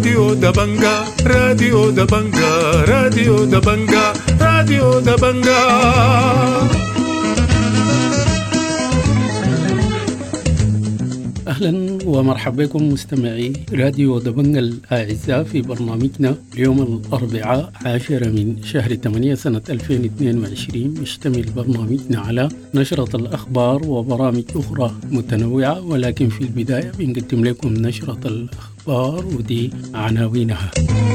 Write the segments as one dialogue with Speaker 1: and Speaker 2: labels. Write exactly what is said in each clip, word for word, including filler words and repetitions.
Speaker 1: راديو دبنجا راديو دبنجا راديو دبنجا راديو دبنجا.
Speaker 2: أهلا ومرحبا بكم مستمعي راديو دبنجا الأعزاء في برنامجنا اليوم الأربعاء عاشر من شهر ثمانية سنة ألفين واثنين وعشرين. يشتمل برنامجنا على نشرة الأخبار وبرامج أخرى متنوعة، ولكن في البداية بنقدم لكم نشرة الأخبار ودي عناوينها.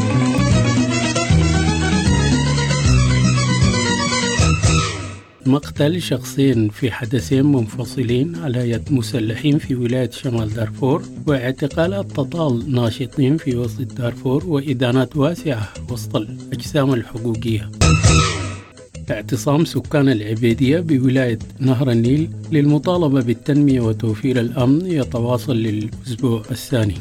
Speaker 2: مقتل شخصين في حدثين منفصلين على يد مسلحين في ولاية شمال دارفور، واعتقالات تطال ناشطين في وسط دارفور، وإدانات واسعة وسط الأجسام الحقوقية. اعتصام سكان العبيدية بولاية نهر النيل للمطالبة بالتنمية وتوفير الأمن يتواصل للأسبوع الثاني.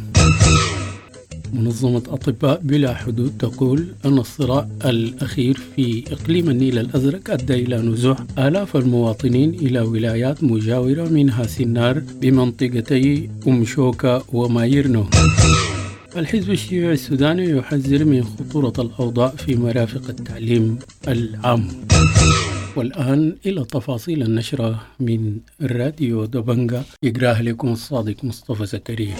Speaker 2: منظمة أطباء بلا حدود تقول أن الصراع الأخير في إقليم النيل الأزرق أدى إلى نزوح آلاف المواطنين إلى ولايات مجاورة منها سنار بمنطقتي أم شوكة ومايرنو. الحزب الشيوعي السوداني يحذر من خطورة الأوضاع في مرافق التعليم العام. والآن إلى تفاصيل النشرة من راديو دبنجا، يقراها لكم الصادق مصطفى زكريا.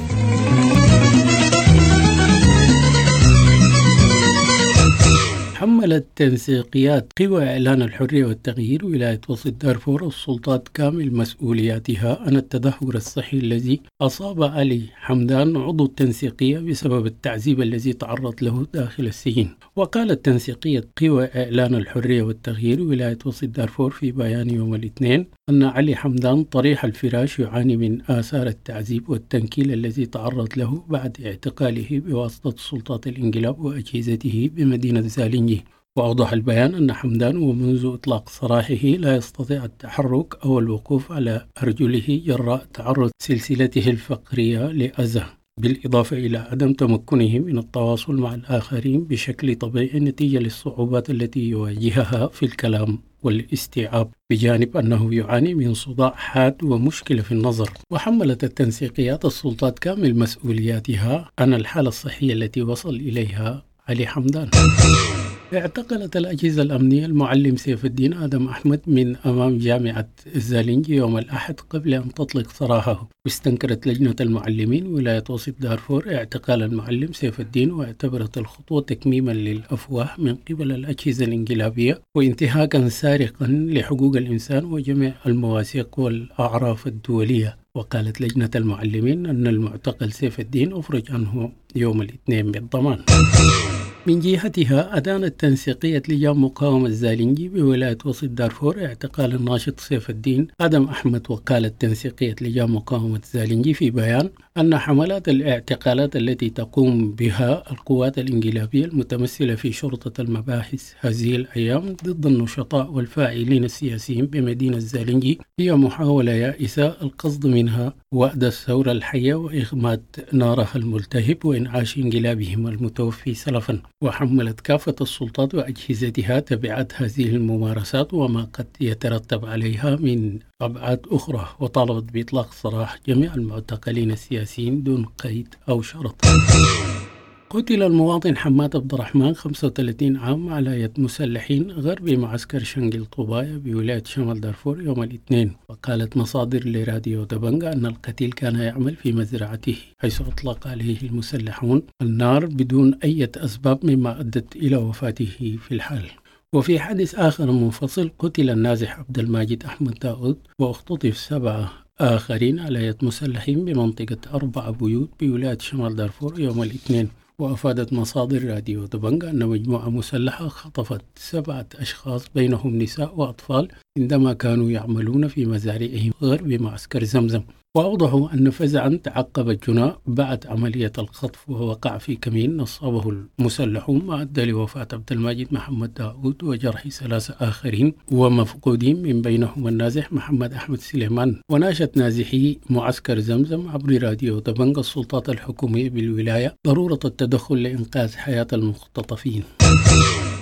Speaker 2: حملت تنسيقيات قوى إعلان الحرية والتغيير ولاية وسط دارفور السلطات كامل مسؤولياتها عن التدهور الصحي الذي أصاب علي حمدان عضو التنسيقية بسبب التعذيب الذي تعرض له داخل السجن. وقالت تنسيقية قوى إعلان الحرية والتغيير ولاية وسط دارفور في بيان يوم الاثنين أن علي حمدان طريح الفراش يعاني من آثار التعذيب والتنكيل الذي تعرض له بعد اعتقاله بواسطة سلطات الانقلاب وأجهزته بمدينة زالنجي. وأوضح البيان أن حمدان ومنذ إطلاق سراحه لا يستطيع التحرك أو الوقوف على أرجله جراء تعرض سلسلته الفقرية لأذى، بالإضافة إلى عدم تمكنه من التواصل مع الآخرين بشكل طبيعي نتيجة للصعوبات التي يواجهها في الكلام والاستيعاب، بجانب أنه يعاني من صداع حاد ومشكلة في النظر. وحملت التنسيقيات السلطات كامل مسؤولياتها عن الحالة الصحية التي وصل إليها علي حمدان. اعتقلت الأجهزة الأمنية المعلم سيف الدين آدم أحمد من أمام جامعة الزالنجي يوم الأحد قبل أن تطلق سراحه. واستنكرت لجنة المعلمين ولاية وسط دارفور اعتقال المعلم سيف الدين، واعتبرت الخطوة تكميما للأفواه من قبل الأجهزة الانقلابية وانتهاكا سارقا لحقوق الإنسان وجميع المواثيق والأعراف الدولية. وقالت لجنة المعلمين أن المعتقل سيف الدين أفرج عنه يوم الاثنين بالضمان. من جهتها أدانت تنسيقية لجان مقاومة الزالنجي بولاية وسط دارفور اعتقال الناشط سيف الدين آدم أحمد. وقالت تنسيقية لجان مقاومة الزالنجي في بيان أن حملات الاعتقالات التي تقوم بها القوات الانقلابية المتمثلة في شرطة المباحث هذه الأيام ضد النشطاء والفاعلين السياسيين بمدينة الزالنجي هي محاولة يائسة القصد منها وأد الثورة الحية وإغماد نارها الملتهب وإنعاش انقلابهم المتوفي سلفا. وحملت كافة السلطات وأجهزتها تبعات هذه الممارسات وما قد يترتب عليها من أبعاد أخرى، وطالبت بإطلاق سراح جميع المعتقلين السياسيين دون قيد أو شرط. قتل المواطن حماد عبد الرحمن خمسة وثلاثين عام على يد مسلحين غرب معسكر شنقل طوبايا بولاية شمال دارفور يوم الاثنين. وقالت مصادر لراديو دبنجا أن القتيل كان يعمل في مزرعته، حيث أطلق عليه المسلحون النار بدون أي أسباب مما أدت إلى وفاته في الحال. وفي حادث آخر منفصل قتل النازح عبد الماجد أحمد داود واختطف سبعة آخرين على يد مسلحين بمنطقة أربع بيوت بولاية شمال دارفور يوم الاثنين. وأفادت مصادر راديو دبنجا أن مجموعة مسلحة خطفت سبعة أشخاص بينهم نساء وأطفال عندما كانوا يعملون في مزارعهم غرب معسكر زمزم. وأوضحوا أن فزعا تعقب الجناء بعد عملية الخطف ووقع في كمين نصبه المسلحون ما أدى لوفاة عبد الماجد محمد داود وجرح ثلاثة آخرين ومفقودين من بينهم النازح محمد أحمد سليمان. وناشت نازحي معسكر زمزم عبر راديو دبنجا السلطات الحكومية بالولاية ضرورة التدخل لإنقاذ حياة المختطفين.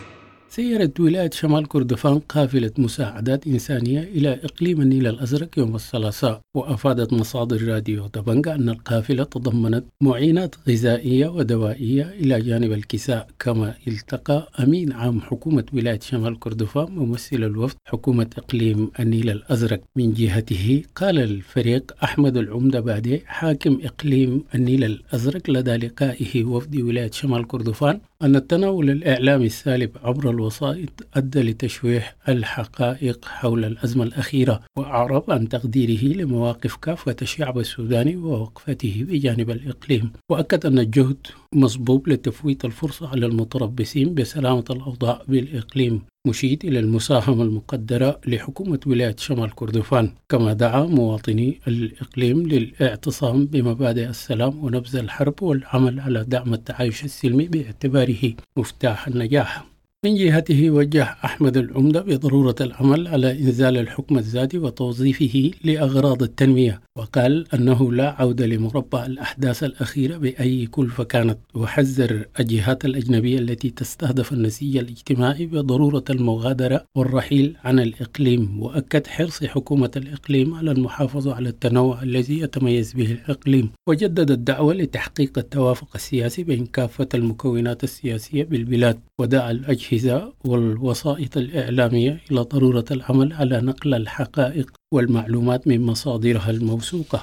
Speaker 2: سيرت ولاية شمال كردفان قافلة مساعدات إنسانية إلى إقليم النيل الأزرق يوم الثلاثاء، وأفادت مصادر راديو دبنجا أن القافلة تضمنت معينات غذائية ودوائية إلى جانب الكساء. كما التقى أمين عام حكومة ولاية شمال كردفان ممثل الوفد حكومة إقليم النيل الأزرق. من جهته قال الفريق أحمد العمدة بادي حاكم إقليم النيل الأزرق لدى لقائه وفد ولاية شمال كردفان أن التناول الإعلامي السالب عبر الوسائط أدى لتشويه الحقائق حول الأزمة الأخيرة، وأعرب عن تقديره لمواقف كافة الشعب السوداني ووقفته بجانب الإقليم، وأكد أن الجهد مصبوب لتفويت الفرصة على المتربصين بسلامة الأوضاع بالإقليم، مشيد إلى المساهمة المقدرة لحكومة ولاية شمال كردفان. كما دعا مواطني الإقليم للاعتصام بمبادئ السلام ونبذ الحرب والعمل على دعم التعايش السلمي باعتباره مفتاح النجاح. من جهته وجه أحمد العمدة بضرورة العمل على إنزال الحكم الذاتي وتوظيفه لأغراض التنمية، وقال أنه لا عودة لمربع الأحداث الأخيرة بأي كلفة كانت، وحذر الجهات الأجنبية التي تستهدف النسيج الاجتماعي بضرورة المغادرة والرحيل عن الإقليم، وأكد حرص حكومة الإقليم على المحافظة على التنوع الذي يتميز به الإقليم، وجدد الدعوة لتحقيق التوافق السياسي بين كافة المكونات السياسية بالبلاد، ودعا الأجهزة والوسائط الإعلامية إلى ضرورة العمل على نقل الحقائق والمعلومات من مصادرها الموثوقة.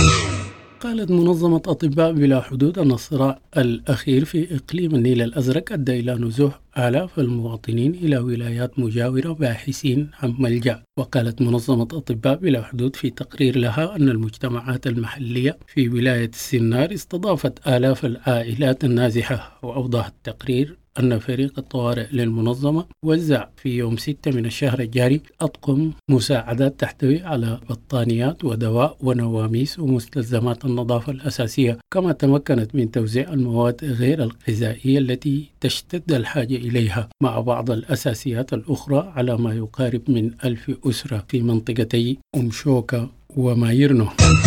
Speaker 2: قالت منظمة أطباء بلا حدود أن الصراع الأخير في إقليم النيل الأزرق أدى إلى نزوح آلاف المواطنين إلى ولايات مجاورة باحثين عن ملجأ. وقالت منظمة أطباء بلا حدود في تقرير لها أن المجتمعات المحلية في ولاية السنار استضافت آلاف العائلات النازحة. وأوضح التقرير أن فريق الطوارئ للمنظمة وزع في يوم ستة من الشهر الجاري أطقم مساعدات تحتوي على بطانيات ودواء ونواميس ومستلزمات النظافة الأساسية، كما تمكنت من توزيع المواد غير الغذائية التي تشتد الحاجة إليها مع بعض الأساسيات الأخرى على ما يقارب من ألف أسرة في منطقتي أم شوكة ومايرنو.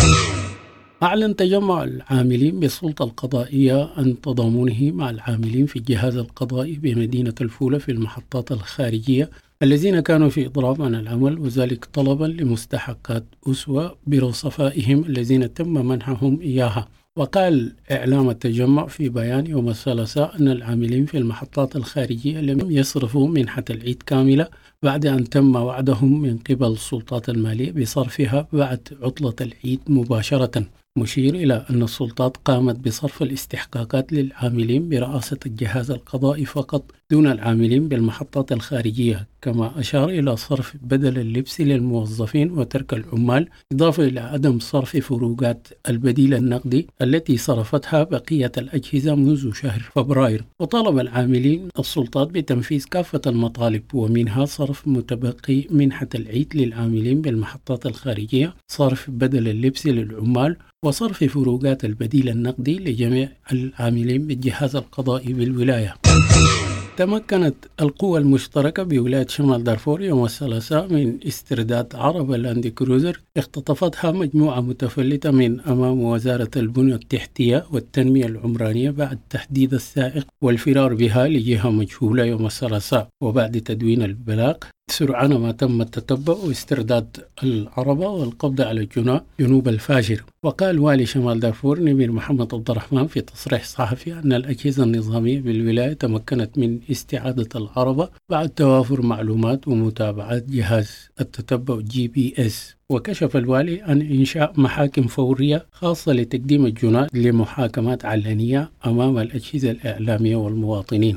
Speaker 2: أعلن تجمع العاملين بالسلطة القضائية عن تضامنه مع العاملين في الجهاز القضائي بمدينة الفولة في المحطات الخارجية الذين كانوا في إضراب عن العمل، وذلك طلبا لمستحقات أسوة برصفائهم الذين تم منحهم إياها. وقال إعلام التجمع في بيان يوم الثلاثاء أن العاملين في المحطات الخارجية لم يصرفوا منحة العيد كاملة بعد أن تم وعدهم من قبل السلطات المالية بصرفها بعد عطلة العيد مباشرة، مشير إلى أن السلطات قامت بصرف الاستحقاقات للعاملين برئاسة الجهاز القضائي فقط دون العاملين بالمحطات الخارجية. كما أشار إلى صرف بدل اللبس للموظفين وترك العمال، إضافة إلى عدم صرف فروقات البديل النقدي التي صرفتها بقية الأجهزة منذ شهر فبراير. وطالب العاملين السلطات بتنفيذ كافة المطالب، ومنها صرف متبقي منحة العيد للعاملين بالمحطات الخارجية، صرف بدل اللبس للعمال، وصرف فروقات البديل النقدي لجميع العاملين بالجهاز القضائي بالولاية. تمكنت القوى المشتركة بولاية شمال دارفور يوم الثلاثاء من استرداد عربة لاند كروزر اختطفتها مجموعة متفلتة من أمام وزارة البنية التحتية والتنمية العمرانية بعد تحديد السائق والفرار بها لجهة مجهولة يوم الثلاثاء. وبعد تدوين البلاغ سرعان ما تم التتبع واسترداد العربة والقبض على الجناة جنوب الفاجر. وقال والي شمال دارفور نمير محمد عبد الرحمن في تصريح صحفي أن الأجهزة النظامية بالولاية تمكنت من استعادة العربة بعد توافر معلومات ومتابعة جهاز التتبع جي بي اس. وكشف الوالي عن إنشاء محاكم فورية خاصة لتقديم الجناة لمحاكمات علنية أمام الأجهزة الإعلامية والمواطنين.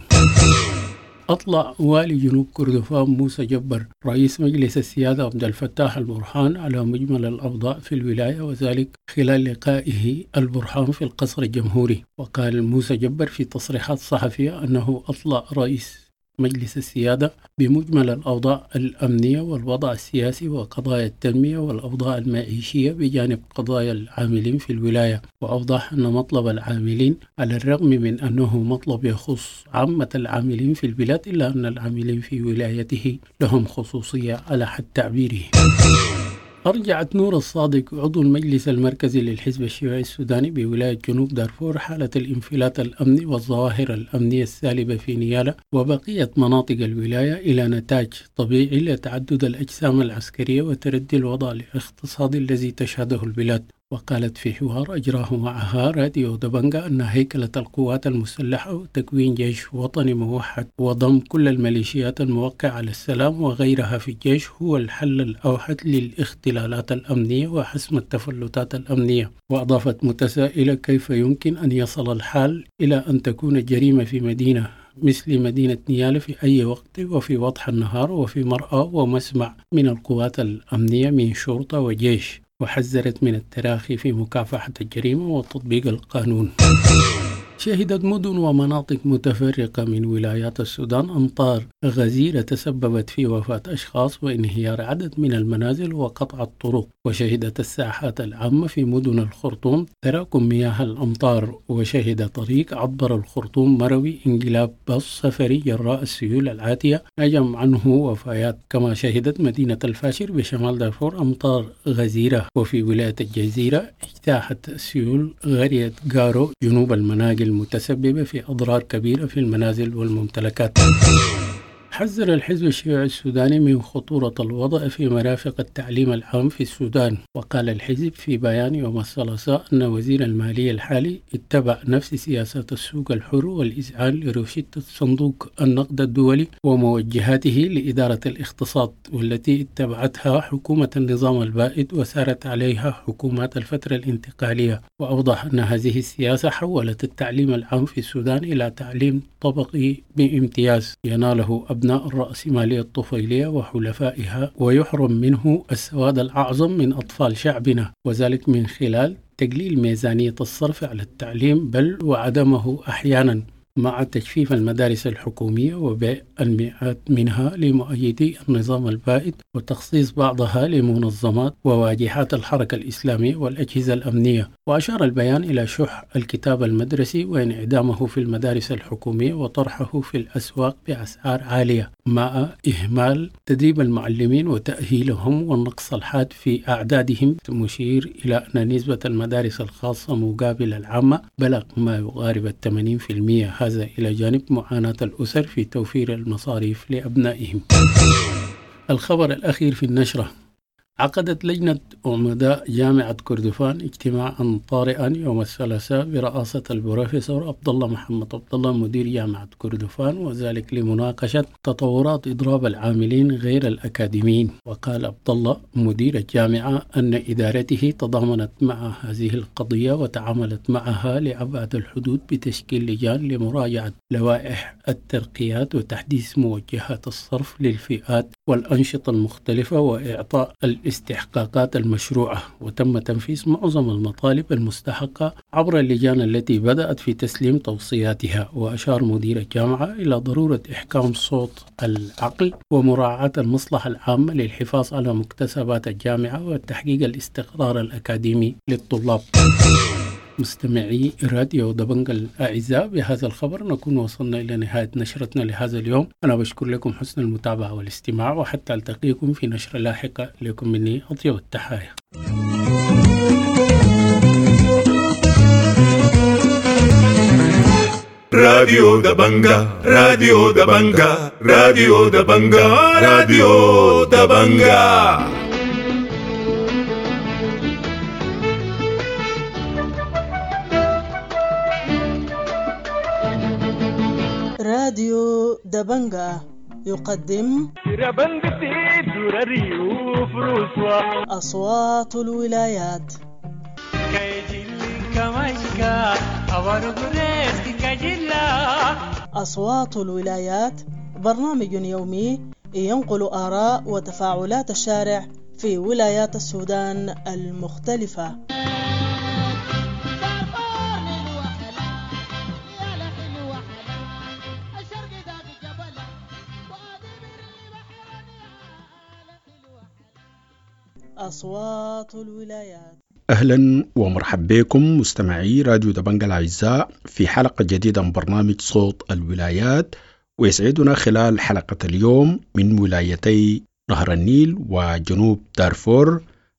Speaker 2: أطلع والي جنوب كردفان موسى جبر رئيس مجلس السيادة عبد الفتاح البرهان على مجمل الأوضاع في الولاية، وذلك خلال لقائه البرهان في القصر الجمهوري. وقال موسى جبر في تصريحات صحفية أنه أطلع رئيس مجلس السيادة بمجمل الأوضاع الأمنية والوضع السياسي وقضايا التنمية والأوضاع المعيشية بجانب قضايا العاملين في الولاية. وأوضح أن مطلب العاملين على الرغم من أنه مطلب يخص عامة العاملين في البلاد، إلا أن العاملين في ولايته لهم خصوصية على حد تعبيره. أرجعت نور الصادق عضو المجلس المركزي للحزب الشيوعي السوداني بولاية جنوب دارفور حالة الانفلات الأمني والظواهر الأمنية السالبة في نيالا وبقية مناطق الولاية إلى نتاج طبيعي لتعدد الأجسام العسكرية وتردي الوضع الاقتصادي الذي تشهده البلاد. وقالت في حوار أجراه معها راديو دبنجا أن هيكلة القوات المسلحة وتكوين جيش وطني موحد وضم كل الميليشيات الموقعة على السلام وغيرها في الجيش هو الحل الأوحد للاختلالات الأمنية وحسم التفلتات الأمنية. وأضافت متسائلة كيف يمكن أن يصل الحال إلى أن تكون الجريمة في مدينة مثل مدينة نيالا في أي وقت وفي وضح النهار وفي مرأى ومسمع من القوات الأمنية من شرطة وجيش. وحذرت من التراخي في مكافحة الجريمة وتطبيق القانون. شهدت مدن ومناطق متفرقة من ولايات السودان أمطار غزيرة تسببت في وفاة أشخاص وانهيار عدد من المنازل وقطع الطرق. وشهدت الساحات العامة في مدن الخرطوم تراكم مياه الأمطار. وشهد طريق عبر الخرطوم مروي انقلاب باص سفري جراء السيول العاتية نجم عنه وفيات. كما شهدت مدينة الفاشر بشمال دارفور أمطار غزيرة. وفي ولاية الجزيرة اجتاحت السيول قرية غارو جنوب المناقل المتسببة في أضرار كبيرة في المنازل والممتلكات. حذر الحزب الشيوعي السوداني من خطورة الوضع في مرافق التعليم العام في السودان. وقال الحزب في بيان يوم الثلاثاء أن وزير المالية الحالي اتبع نفس سياسات السوق الحر والإذعان لروشتة صندوق النقد الدولي وموجهاته لإدارة الاقتصاد والتي اتبعتها حكومة النظام البائد وسارت عليها حكومات الفترة الانتقالية. وأوضح أن هذه السياسة حولت التعليم العام في السودان إلى تعليم طبقي بامتياز يناله أبناء الرأسمالية الطفيلية وحلفائها ويحرم منه السواد الأعظم من أطفال شعبنا، وذلك من خلال تقليل ميزانية الصرف على التعليم بل وعدمه أحيانا، مع تجفيف المدارس الحكومية وبيع المئات منها لمؤيدي النظام البائد وتخصيص بعضها لمنظمات وواجهات الحركة الإسلامية والأجهزة الأمنية. وأشار البيان إلى شح الكتاب المدرسي وانعدامه في المدارس الحكومية وطرحه في الأسواق بأسعار عالية، مع إهمال تدريب المعلمين وتأهيلهم والنقص الحاد في أعدادهم، مشير إلى أن نسبة المدارس الخاصة مقابل العامة بلغ ما يقارب الثمانين في المئة، هذا إلى جانب معاناة الأسر في توفير المصاريف لأبنائهم. الخبر الأخير في النشرة: عقدت لجنة عمداء جامعة كردفان اجتماعا طارئا يوم الثلاثاء برئاسة البروفيسور عبد الله محمد عبد الله مدير جامعة كردفان، وذلك لمناقشة تطورات إضراب العاملين غير الأكاديميين. وقال عبد الله مدير الجامعة أن إدارته تضامنت مع هذه القضية وتعاملت معها لأبعد الحدود بتشكيل لجان لمراجعة لوائح الترقيات وتحديث موجهات الصرف للفئات والأنشطة المختلفة وإعطاء الاستحقاقات المشروعة. وتم تنفيذ معظم المطالب المستحقة عبر اللجان التي بدأت في تسليم توصياتها. وأشار مدير الجامعة إلى ضرورة إحكام صوت العقل ومراعاة المصلحة العامة للحفاظ على مكتسبات الجامعة وتحقيق الاستقرار الأكاديمي للطلاب. مستمعي راديو دبنجا الأعزاء، بهذا الخبر نكون وصلنا إلى نهاية نشرتنا لهذا اليوم. أنا بشكر لكم حسن المتابعة والاستماع، وحتى ألتقيكم في نشرة لاحقة. لكم مني أطيب التحايا.
Speaker 1: راديو دبنجا راديو دبنجا راديو دبنجا راديو دبنجا.
Speaker 3: راديو دبنجا يقدم أصوات الولايات. أصوات الولايات برنامج يومي ينقل آراء وتفاعلات الشارع في ولايات السودان المختلفة. أصوات الولايات.
Speaker 4: أهلا ومرحبا بكم مستمعي راديو دبنجا الأعزاء في حلقة جديدة من برنامج صوت الولايات. ويسعدنا خلال حلقة اليوم من ولايتي نهر النيل وجنوب دارفور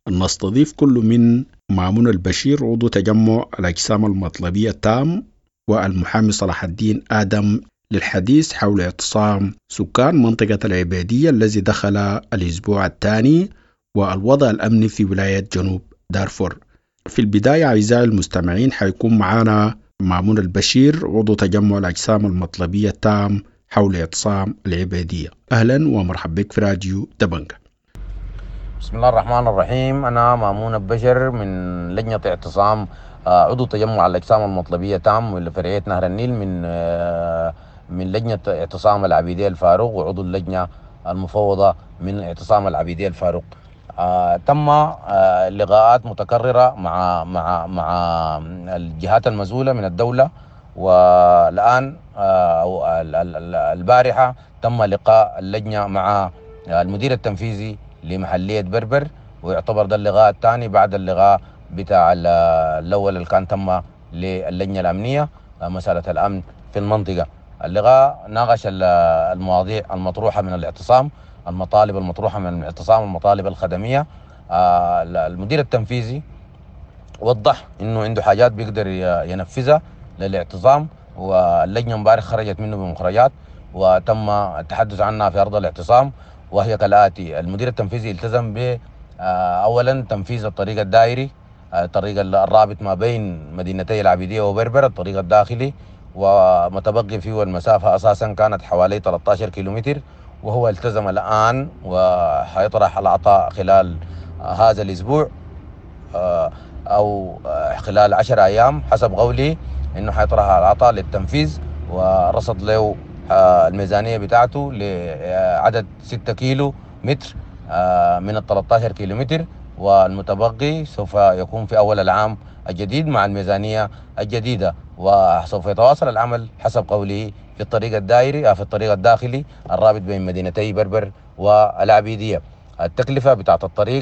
Speaker 4: نستضيف كل من مامون البشير عضو تجمع الأجسام المطلبية تام والمحامي صلاح الدين آدم للحديث حول اعتصام سكان منطقة العبيدية الذي دخل الأسبوع الثاني والوضع الأمني في ولاية جنوب دارفور. في البداية أعزائي المستمعين حيكون معنا مامون البشير عضو تجمع الأجسام المطلبية تام حول اعتصام العبيدية. أهلا ومرحبا بك في راديو دبنجة.
Speaker 5: بسم الله الرحمن الرحيم. أنا مامون البشر من لجنة اعتصام عضو تجمع الأجسام المطلبية تام لفرعية نهر النيل من من لجنة اعتصام العبيدية الفاروق وعضو اللجنة المفوضة من اعتصام العبيدية الفاروق. آه تم آه لقاءات متكررة مع مع مع الجهات المسؤولة من الدولة، والآن آه البارحة تم لقاء اللجنة مع المدير التنفيذي لمحلية بربر، ويعتبر ده اللقاء الثاني بعد اللقاء بتاع الأول اللي كان تم للجنة الأمنية مسألة الأمن في المنطقة. اللقاء ناقش المواضيع المطروحة من الاعتصام، المطالب المطروحة من الاعتصام، المطالب الخدمية. المدير التنفيذي وضح إنه عنده حاجات بيقدر ينفذها للاعتصام، واللجنة امبارح خرجت منه بمخرجات وتم التحدث عنها في أرض الاعتصام، وهي كالآتي: المدير التنفيذي التزم ب أولا تنفيذ الطريق الدائري، الطريق الرابط ما بين مدينتي العبيدية وبربر، الطريق الداخلي، ومتبقي فيه المسافة أساسا كانت حوالي ثلاثة عشر كيلومتر، وهو التزم الآن وحيطرح العطاء خلال هذا الأسبوع أو خلال عشر أيام حسب قولي، إنه حيطرح العطاء للتنفيذ، ورصد له الميزانية بتاعته لعدد ستة كيلو متر من ال ثلاثة عشر كيلومتر، والمتبقي سوف يكون في أول العام الجديد مع الميزانية الجديدة، وسوف يتواصل العمل حسب قوله في الطريق الدائري أو في الطريق الداخلي الرابط بين مدينتي بربر والعبيدية. التكلفة بتاعت الطريق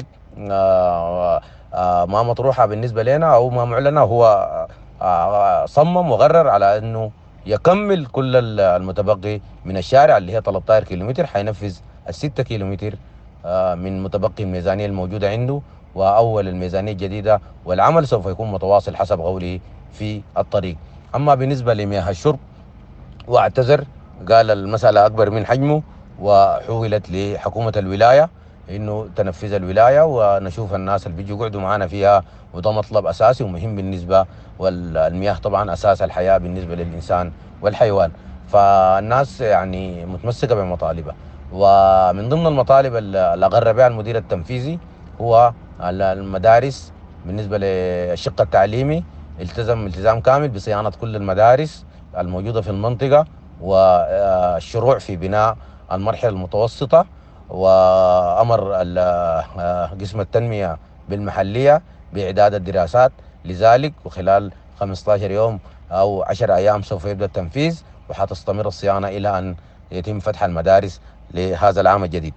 Speaker 5: ما مطروحة بالنسبة لنا أو ما معلنة، هو صمم وقرر على أنه يكمل كل المتبقي من الشارع اللي هي ثلاثة عشر كيلومتر، حينفذ الستة كيلومتر من متبقي الميزانية الموجودة عنده وأول الميزانية الجديدة، والعمل سوف يكون متواصل حسب قوله في الطريق. أما بالنسبة لمياه الشرب واعتذر، قال المسألة أكبر من حجمه وحولت لحكومة الولاية إنه تنفذ الولاية، ونشوف الناس اللي بيجوا يقعدوا معنا فيها، وده مطلب أساسي ومهم بالنسبة، والمياه طبعا أساس الحياة بالنسبة للإنسان والحيوان، فالناس يعني متمسكة بمطالبها. ومن ضمن المطالب اللي أقر بها المدير التنفيذي هو المدارس. بالنسبة للشق التعليمي التزم التزام كامل بصيانة كل المدارس الموجودة في المنطقة، والشروع في بناء المرحلة المتوسطة، وأمر قسم التنمية بالمحلية بإعداد الدراسات لذلك، وخلال خمسة عشر يوم أو عشر أيام سوف يبدأ التنفيذ، وحتستمر الصيانة إلى أن يتم فتح المدارس لهذا العام الجديد.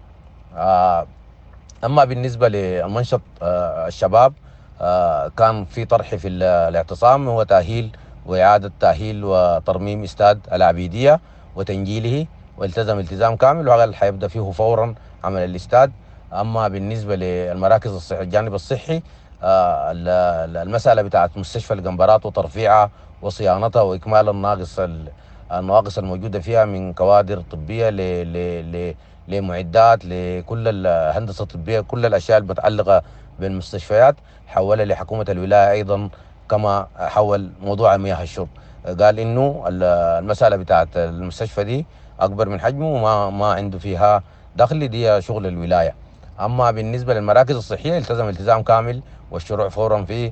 Speaker 5: أما بالنسبة للمنشط الشباب، كان في طرح في الاعتصام هو تأهيل وإعادة تأهيل وترميم استاد العبيدية وتنجيله، والتزم التزام كامل وقال حيبدأ فيه فورا عمل الاستاد. أما بالنسبة للمراكز الصحية الجانب الصحي، المسألة بتاعت مستشفى القنبرات وترفيعها وصيانتها وإكمال الناقص النواقص الموجودة فيها من كوادر طبية لمعدات لكل الهندسة الطبية، كل الأشياء المتعلقة بالمستشفيات حولها لحكومة الولاية أيضا، كما حول موضوع مياه الشرب. قال إنه المسألة بتاعت المستشفى دي أكبر من حجمه وما ما عنده فيها دخل، دي شغل الولاية. أما بالنسبة للمراكز الصحية التزم التزام كامل والشروع فورا في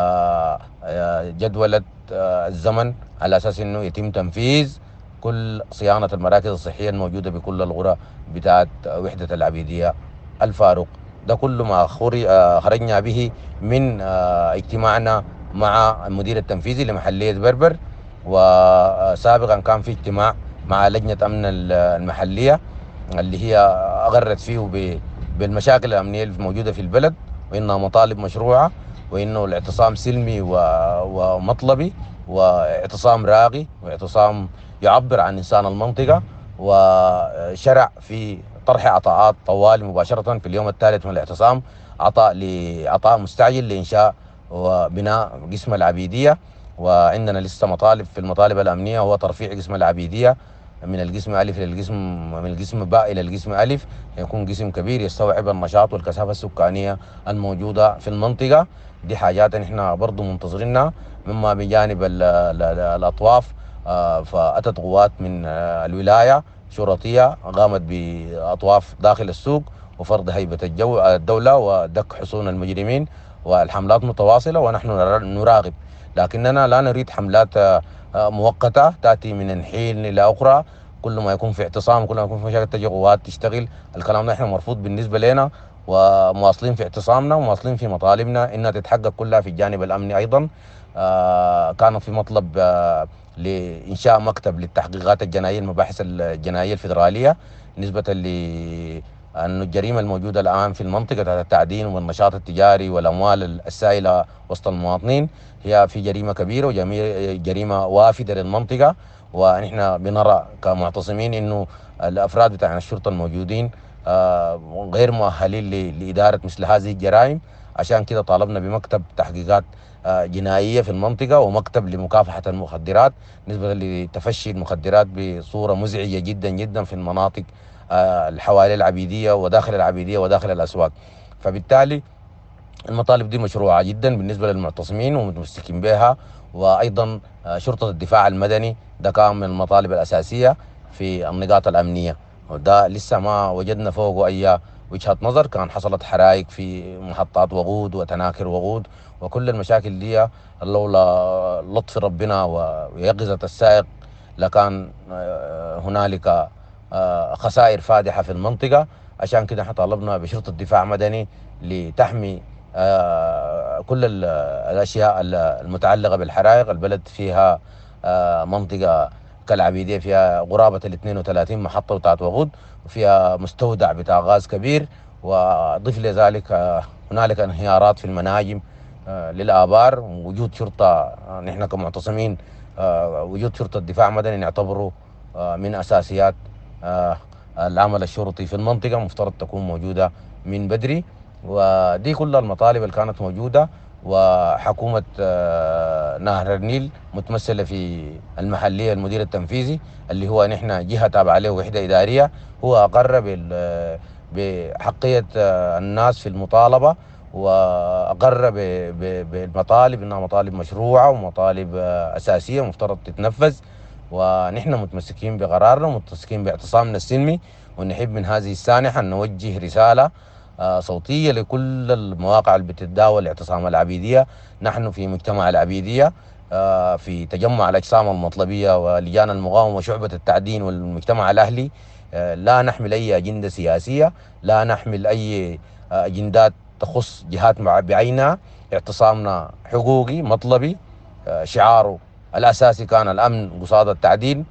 Speaker 5: جدولة الزمن على أساس إنه يتم تنفيذ كل صيانة المراكز الصحية الموجودة بكل القرى بتاعت وحدة العبيدية الفاروق. ده كل ما خرجنا به من اجتماعنا مع المدير التنفيذي لمحلية بربر، وسابقا كان في اجتماع مع لجنة أمن المحلية اللي هي أغرت فيه بالمشاكل الأمنية الموجودة في البلد، وإنها مطالب مشروعة، وإنه الاعتصام سلمي ومطلبي واعتصام راقي واعتصام يعبر عن إنسان المنطقة، وشرع في طرح عطاءات طوال مباشرة في اليوم الثالث من الاعتصام، عطاء لعطاء مستعجل لإنشاء وبناء قسم العبيدية. وعندنا لسه مطالب في المطالب الأمنية، هو ترفيع قسم العبيدية من القسم ألف للقسم من القسم باء إلى القسم ألف، يكون قسم كبير يستوعب النشاط والكثافة السكانية الموجودة في المنطقة. دي حاجات نحن برضو منتظرينها. مما بجانب ال ال الأطواف، فأتت قوات من الولاية شرطية قامت بأطواف داخل السوق وفرض هيبة الجو الدولة ودك حصون المجرمين، والحملات متواصلة ونحن نراقب، لكننا لا نريد حملات مؤقتة تأتي من حين إلى أخرى. كل ما يكون في اعتصام، كل ما يكون في مشاكل، تجي قوات تشتغل. الكلام ده احنا مرفوض بالنسبة لنا، ومواصلين في اعتصامنا ومواصلين في مطالبنا انها تتحقق كلها في الجانب الامني. ايضا آه كان في مطلب آه لانشاء مكتب للتحقيقات الجنائيه، المباحث الجنائيه الفيدراليه، نسبه لأن الجريمه الموجوده الان في المنطقه التعدين والنشاط التجاري والاموال السائله وسط المواطنين هي في جريمه كبيره وجريمه وافده للمنطقه. ونحن بنرى كمعتصمين انه الافراد بتاع الشرطه الموجودين آه غير مؤهلين لاداره مثل هذه الجرائم. عشان كده طالبنا بمكتب تحقيقات آه جنائيه في المنطقه ومكتب لمكافحه المخدرات، نسبه لتفشي المخدرات بصوره مزعجه جدا جدا في المناطق آه الحوالي العبيديه وداخل العبيديه وداخل الاسواق. فبالتالي المطالب دي مشروعه جدا بالنسبه للمعتصمين ومتمسكين بها. وايضا آه شرطه الدفاع المدني ده كان من المطالب الاساسيه في النقاط الامنيه، وده لسه ما وجدنا فوقه أي وجهة نظر. كان حصلت حرائق في محطات وقود وتناكر وقود وكل المشاكل دي لولا لطف ربنا ويقظة السائق لكان هنالك خسائر فادحة في المنطقة. عشان كده احنا طالبنا بشرطة دفاع مدني لتحمي كل الأشياء المتعلقة بالحرائق. البلد فيها منطقة كالعبيدية فيها قرابة ال اثنين وثلاثين محطة بتاعت وقود، وفيها مستودع بتاع غاز كبير، وضيف لذلك هنالك انهيارات في المناجم للآبار. وجود شرطة نحن كمعتصمين وجود شرطة دفاع مدني نعتبره من أساسيات العمل الشرطي في المنطقة، مفترض تكون موجودة من بدري. ودي كل المطالب اللي كانت موجودة. وحكومة نهر النيل متمثلة في المحلية المدير التنفيذي اللي هو نحن جهة تابعة له وحدة إدارية، هو أقر بحقية الناس في المطالبة وأقر بالمطالب إنها مطالب مشروعة ومطالب أساسية مفترض تتنفذ. ونحن متمسكين بقرارنا ومتمسكين باعتصامنا السلمي، ونحب من هذه السانحة أن نوجه رسالة صوتية لكل المواقع اللي بتتداول اعتصام العبيدية. نحن في مجتمع العبيدية في تجمع الأجسام المطلبية ولجان المقاومة وشعبة التعدين والمجتمع الأهلي لا نحمل أي أجندة سياسية، لا نحمل أي أجندات تخص جهات بعينها. اعتصامنا حقوقي مطلبي، شعاره الأساسي كان الأمن قصاد التعدين،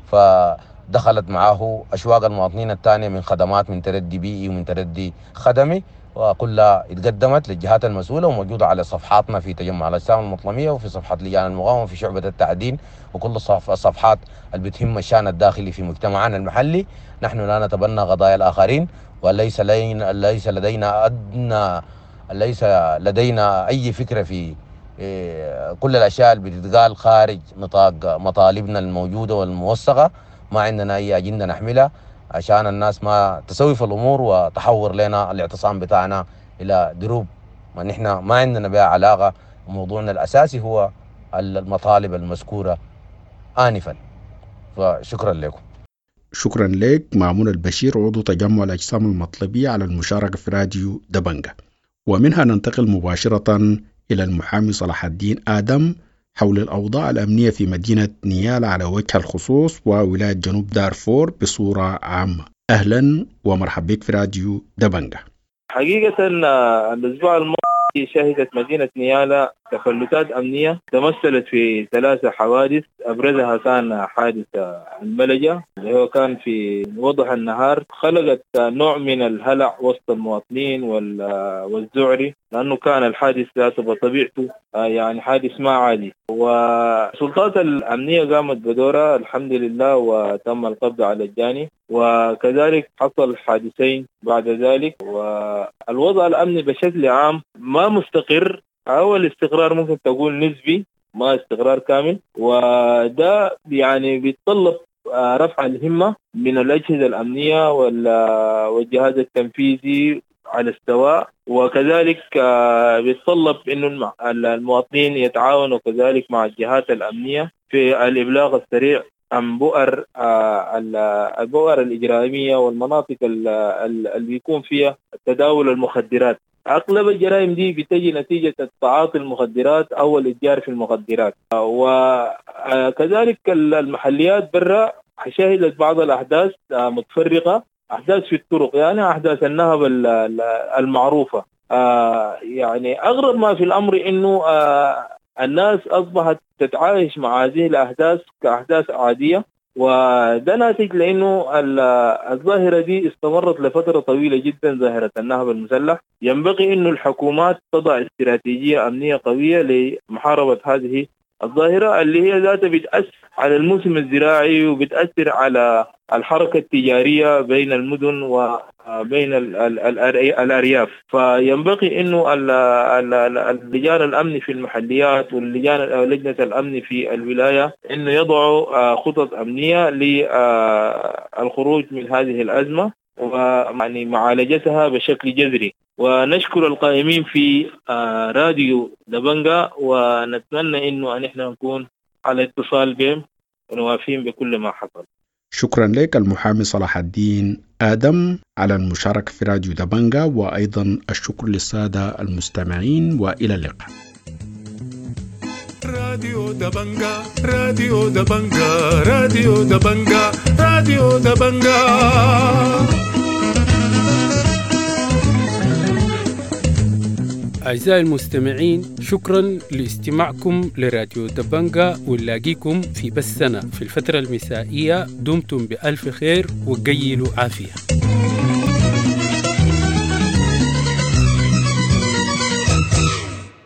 Speaker 5: فدخلت معه أشواق المواطنين الثانية من خدمات من تردي بيئي ومن تردي خدمي، وكلها اتقدمت للجهات المسؤولة وموجودة على صفحاتنا في تجمع الأجسام المطلبية وفي صفحات لجان المقاومة وفي شعبة التعدين وكل الصفحات اللي بتهم الشأن الداخلي في مجتمعنا المحلي. نحن لا نتبنى قضايا الآخرين، وليس لدينا ليس لدينا أدنى ليس لدينا أي فكرة في كل الأشياء اللي بتتقال خارج نطاق مطالبنا الموجودة والموثقة. ما عندنا أي أجندة نحملها عشان الناس ما تسوي في الأمور وتحور لنا الاعتصام بتاعنا إلى دروب ما نحن ما عندنا بها علاقة. موضوعنا الأساسي هو المطالب المذكورة آنفا. فشكرا لكم.
Speaker 4: شكرا لك مامون البشير، عضو تجمع الأجسام المطلبية، على المشاركة في راديو دبنجة. ومنها ننتقل مباشرة إلى المحامي صلاح الدين آدم حول الأوضاع الأمنية في مدينة نيالا على وجه الخصوص وولاية جنوب دارفور بصورة عامة. أهلا ومرحبا بك في راديو دبنجة.
Speaker 6: حقيقة الأسبوع الماضي شهدت مدينة نيالا تفلتات أمنية تمثلت في ثلاثة حوادث. أبرزها كان حادث الملجأ اللي هو كان في وضح النهار، خلقت نوع من الهلع وسط المواطنين والذعر، لأنه كان الحادث ذاته بطبيعته يعني حادث ما عادي. وسلطات الأمنية قامت بدورها الحمد لله وتم القبض على الجاني، وكذلك حصل حادثين بعد ذلك. والوضع الأمني بشكل عام ما مستقر، أو الاستقرار ممكن تقول نسبي ما استقرار كامل، وده يعني بيتطلب رفع الهمة من الأجهزة الأمنية والجهاز التنفيذي على السواء، وكذلك بيتطلب إنه المواطنين يتعاونوا كذلك مع الجهات الأمنية في الإبلاغ السريع عن بؤر البؤر الإجرامية والمناطق اللي بيكون فيها تداول المخدرات. أغلب الجرائم دي بتجي نتيجة تعاطي المخدرات أو الإتجار في المخدرات. وكذلك المحليات برا شهدت بعض الأحداث متفرقة، أحداث في الطرق، يعني أحداث النهب المعروفة. يعني أغرب ما في الأمر إنه الناس أصبحت تتعايش مع هذه الأحداث كأحداث عادية، وده ناتج لأنه الظاهرة دي استمرت لفترة طويلة جدا، ظاهرة النهب المسلح. ينبغي أنه الحكومات تضع استراتيجية أمنية قوية لمحاربة هذه الظاهرة اللي هي ذاتها بتأثر على الموسم الزراعي وبتأثر على الحركة التجارية بين المدن وبين الأرياف. فينبغي أنه اللجان الأمن في المحليات واللجان لجنة الأمن في الولاية أنه يضعوا خطط أمنية للخروج من هذه الأزمة ويعني معالجتها بشكل جذري. ونشكر القائمين في راديو دبنجا، ونتمنى إنه نحن نكون على اتصال بهم ونوافين بكل ما حصل.
Speaker 4: شكرا لك المحامي صلاح الدين آدم على المشاركة في راديو دبنجا، وأيضا الشكر للسادة المستمعين، وإلى اللقاء.
Speaker 1: راديو دبنجا راديو دبنجا راديو دبنجا راديو دبنجا.
Speaker 2: أعزائي المستمعين، شكرا لاستماعكم لراديو دبنجا، ونلاقيكم في بثنا في الفترة المسائية. دمتم بألف خير وقيلوا عافية.